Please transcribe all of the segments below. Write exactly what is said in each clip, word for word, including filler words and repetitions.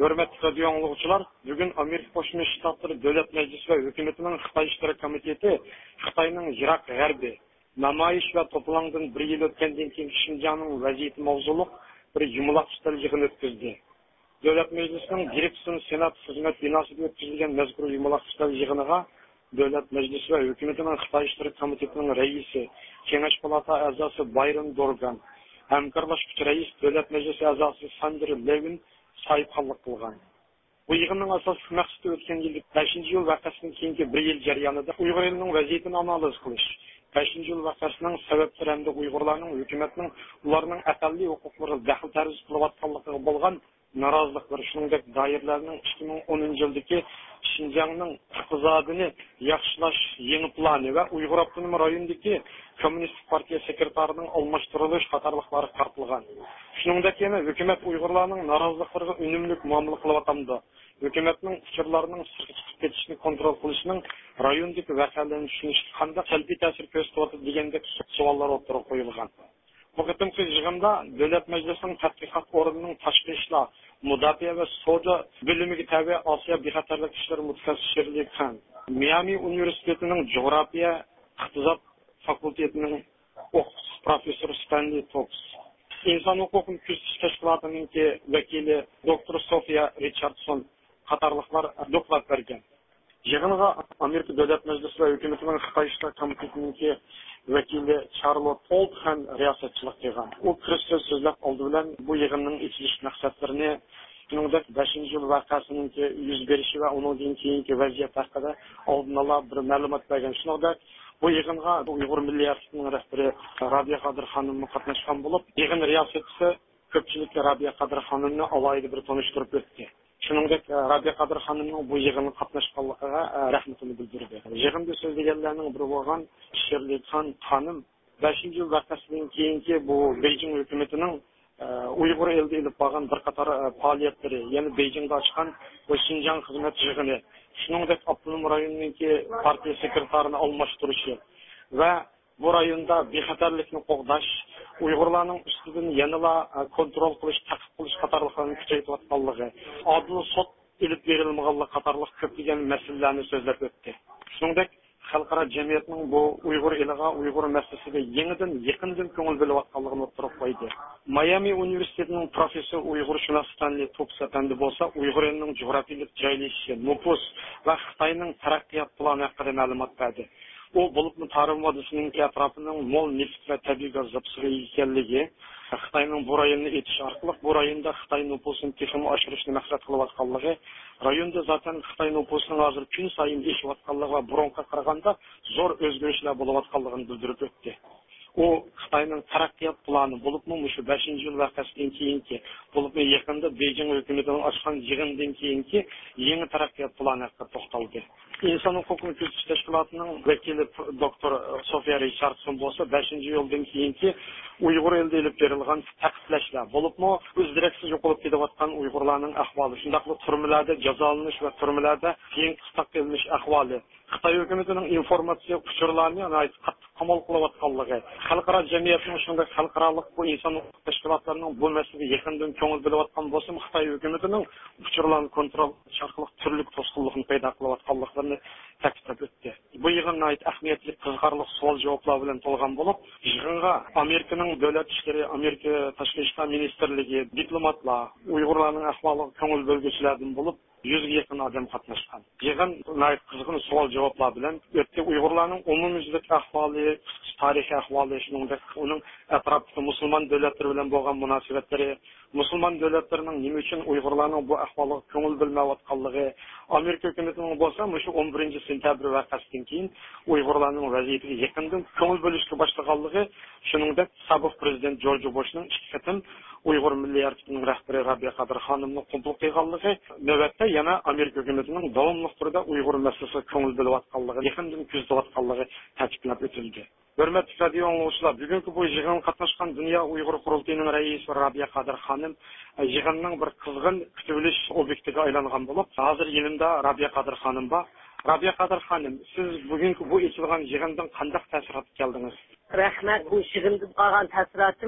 Hürmetli radyo anlıqçılar, bugün Amerika Qo'shma Shtatlari Davlat Majlisi va hukumatining Xitoy ishtirok komiteti Xitoyning Iroq g'arbi namoyish va to'plangan bir yil o'tgandan keyin Xinjiangning vaziyati mavzuliq bir yumaloq ishlar yig'ini o'tkazdi. Davlat Majlisining direksiyon senat xizmat binosida o'tkazilgan mazkur yumaloq ishlar yig'iniga Davlat Majlisi va hukumatining Xitoy ishtirok komitetining raisi, Kengash palata a'zosi Bayron Dorgan, hamkorlashuvchi rais Davlat Majlisi a'zosi Sandra Levin sahibxonlik qilgan. Bu yig'inning asosiy maqsadi o'tgan yillik beshinchi yil vaqasidan keyingi bir yil jarayonida Uyg'ur elining vaziyatini analiz qilish, beshinchi yil vaqasining sabablari hamda Uyg'urlarning hukumatning ularning aqalliy huquqlariga daxl tarz qilayotganligiga bo'lgan noroziliklar, shuningdek doirlarning ikki ming o'ninchi yildagi Xinjiangning iqtisodini yaxshilash yangi plani va Uyg'ur avtonom rayonidagi Kommunistik partiya sekretarining almashtirilish qatorliqlari qartilgan. Shuningdek yana hukumat Uyg'urlarning noroziliklariga unumli muomala qilyotganda, hukumatning uchurlarining sirtga chiqib ketishini kontrol qilishning rayondagi voqealarni tushunishga qanday salbiy ta'sir ko'rsatyapti degandek savollar o'tirib qo'yilgan. Bu qitimqi yig'inda Davlat Majlisining tadqiqot o'rnining tashqi ishlar, mudofaa va savdo bo'limiga tabi Osiyo bexatarlik ishlari mutaxassisi Shirley Khan, Miami universitetining jug'rofiya iqtisod fakultetining o'qituvchi professori Stanley Tops, inson huquqini kuzatish tashkilotining vakili doktor Sofiya Richardson qatorliqlar doklad bergan. Yig'inga Amerika Davlat Majlisi va hukumatining Xitoy ishlar komitetining vakili Charlotte Holt ham riyosatchilik qilgan. U Kristal so'zlab oldi bilan bu yig'inning ichilish maqsadlarini, shuningdek beshinchi yil voqeasining yuz berishi va undan keyingi vaziyat haqida oldin ola bir ma'lumot bergan. Shuningdek bu yig'inga Uyg'ur milliy arxivining rahbari Rabiya Qadir xonim qatnashgan bo'lib, yig'in riyosatchisi ko'pchilikka Rabiya Qadir xonimni alohida bir tanishtirib o'tdi. Shuningdek Rabiya Qadir xonimning bu yig'inga qatnashganligiga rahmatini bildirdi. Yig'inda so'zlaganlarning biri bo'lgan Shirley Khan xonim beshinchi yil vaqasidan keyingi bu Beijing hukumatining Uyg'ur elida ilib borgan bir qator faoliyatlari, ya'ni Beijingda ochgan bu Xinjiang xizmat yig'ini, shuningdek avtonom rayonniki partiya sekretarini almashtirishi va bu rayonda bexatarlikni qo'g'dash, Uyg'urlarning ustidan yanada kontrol qilish, taqiq qilish qatorliqlarini kuchaytirayotganligi, odil sud ilib berilmaganligi qatorliq ko'plagan masalalarni so'zlab o'tdi. Shuningdek xalqaro jamiyatning bu Uyg'ur eliga, Uyg'ur masalasiga yangidan yaqindan ko'ngil bo'layotganligini o'tirib qo'ydi. Miami universitetining professor Uyg'urshunos Stanley Tops apandi bo'lsa, Uyg'ur elining jug'rofiylik joylashishi, nupus va Xitoyning taraqqiyot plani haqida ma'lumot berdi. U bo'libmi tarix vodisining atrofining mo'l neft va tabiiy gaz zapasiga ekanligi, Xitoyning bu rayonni etish orqali bu rayonda Xitoy nupusini texnik oshirishni maqsad qilayotganligi, rayonda zaten Xitoy nupusining hozir kun sayin o'sayotganligi va burunga qaraganda zo'r o'zgarishlar bo'layotganligini bildirib o'tdi. U Xitoyning taraqqiyot plani bo'libmi shu beshinchi yil vaqasidan keyingi, bo'libmi yaqinda Beijing hukumatining ochgan yig'indan keyingi yangi taraqqiyot plani haqida to'xtaldi. İnsan huquqini kuzatish tashkilotining vakili doktor Sofiya Richardson bo'lsa, beshinchi yildan keyingi Uyg'ur elida ilib berilgan taqiqlashlar bo'libmi, o'z direksiz yo'qolib ketayotgan Uyg'urlarning ahvoli, shundaqli turmalarda jazolanish va turmalarda keyin qisqa qilinish ahvoli, Xitoy hukumatining informatsiya uchurlarini qattiq qamal qilayotganligi, xalqaro jamiyatning shunday xalqaro bu inson huquq tashkilotlarining bu masalaga yaqindan ko'ngil bo'layotgan bo'lsa, Xitoy hukumatining uchurlarni kontrol orqali turli to'sqinlikni paydo qilayotganliklarini ta'kidlab o'tdi. Bu yig'inga oid ahamiyatli qiziqarli savol javoblar bilan to'lgan bo'lib, yig'inga Amerikaning davlat ishlari, Amerika tashqi ishlar ministrligi, diplomatlar, Uyg'urlarning ahvoliga ko'ngil bo'lguvchilardan bo'lib yuzga yaqin odam qatnashgan. Yig'in qiziqarli savol javoblar bilan o'tdi. Uyg'urlarning umumyuzlik ahvoli, tarixiy ahvoli, shuningdek uning atrofida musulmon davlatlari bilan bo'lgan munosabatlari, musulmon davlatlarining nima uchun Uyg'urlarning bu ahvoliga ko'ngil bilmayotganligi, Amerika hukumatining bo'lsa, shu o'n birinchi sentyabr vaqasidan keyin Uyg'urlarning vaziyatiga yaqindan ko'ngil bo'lishga boshlaganligi, shuningdek sobiq prezident Jorj Bushning ikki qatim Uyg'ur milliy arxivining rahbari Rabiya Qadir xonimni qabul qilganligi, navbatda yana Amerika hukumatining davomli turda Uyg'ur masalasiga ko'ngil bo'layotganligi, yaqindan kuzatayotganligi ta'kidlab o'tildi. Hurmatli radio anglag'uchilar, bugungi bu yig'inga qatnashgan Dunyo Uyg'ur qurultayining raisi Rabiya Qadir xonim yig'inning bir qizg'in kutilish obyektiga aylangan bo'lib, hozir yanimda Rabiya Qadir xonim bor. Rabiya Qadir xonim, siz bugungi bu ochilgan yig'indan qanday ta'sirot keldingiz? Rahmat, bu yig'indan qolgan ta'sirotim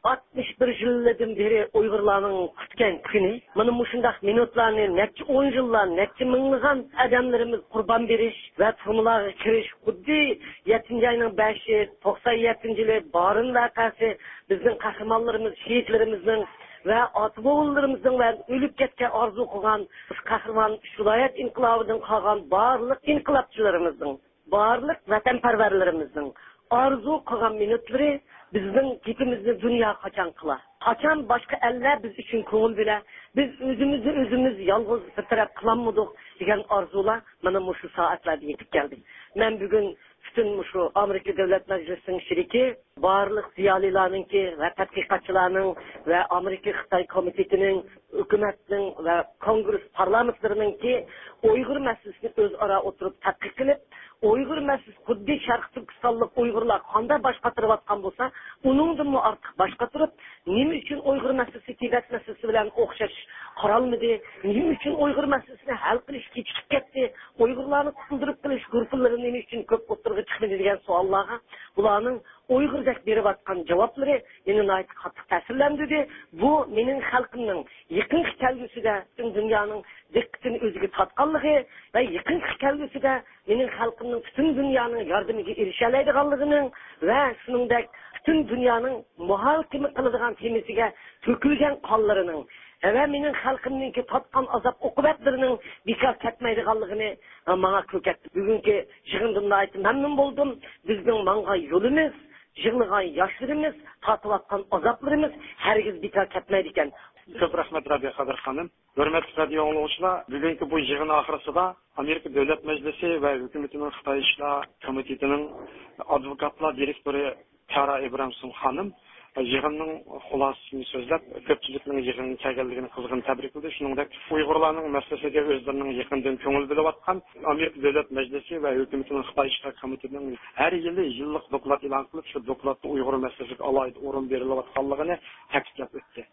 altmış bir yıldan beri Uygurlarning kutgan kuni. Mana mushundaq minutlarni necha o'n yillar, necha minglagan odamlarimiz qurban berish va turmalarga kirish, xuddi yettinchi ayning beshi, to'qson yettinchi yili Barin vaqasi bizning qahramonlarimiz, shehidlarimizning ve ata-bobolarimizning ve ölüp ketgan arzu qilgan qahramon viloyat inqilobidan qolgan barliq inqilobchilarimizning, barliq vatanparvarlarimizning arzu qilgan minutlari bizning ketimizni dunyo qachon qilar. Qachon boshqa ellar biz uchun ko'ngil bila, biz o'zimizni o'zimiz yolg'iz bir taraf qilamidik degan arzular mana shu soatlarda yetib keldi. Men bugun bütün şu Amerika Devlet Meclisi'nin şiriki, barlık ziyalilarınki ve tadqiqatçılarının ve Amerika Xitay Komitetinin, hükümetinin ve kongres parlamentlarınınki Uygur meselesini öz ara oturup tadqiq qilib, Uygur meselesi xuddi Şarkı Türkistanlık Uygurlar qanday başqatırıp atkan bolsa, onundan mı artık başqatırıp, nima için Uygur meselesi Tibet meselesi bilen okşaş qaralmadı, nima için Uygur meselesini hal qilish kechikib ketdi, Uygurlarni qutuldurup qilish grupalari nima için ko'p o'tirg'i chiqmadi degan savollarga bularning Uygurdek berib atkan cevapları meni aytib qattiq ta'sirlantirdi. Bu mening xalqimning yaqin kelgusida dunyoning diqqatini o'ziga tortganligi va yaqin kelgusida mening xalqimning butun dunyoning yordamiga erisha oladiganligining va shuningdek butun dunyoning muhokama qiladigan temasiga to'kilgan qonlarining ve mening xalqimninki tatgan azap oqibatlarining bekor ketmaydiganligini menga ko'katdi. Bugungi yig'indan aytib mamnun bo'ldim. Bizning manga yo'limiz, yig'ilgan yoshlarimiz, tatayotgan azaplarimiz hargiz bekor ketmaydi ekan. Çok rahmet Rabia Kadir Hanım. Hürmetli radyo oğuluşlar, bugünkü bu yığın ahırısında Amerika Devlet Meclisi ve hükümetinin Xitay İşler Komitetinin advokatlar direktörü Kara İbrahimson Hanım yığının xulasını sözlep, köpçülükünün yığının kelganligini kızgın tebrik edildi. Şuningdek, Uygurlarning meselesiga özlerinin yaqindan ko'ngil bilib atgan Amerika Devlet Meclisi ve hükümetinin Xitay İşler Komitetinin her yılı yıllık doklad e'lon qilib, shu dokladda Uyg'ur meselesiga alohida o'rin berilib atganligini ta'kidlab o'tdi.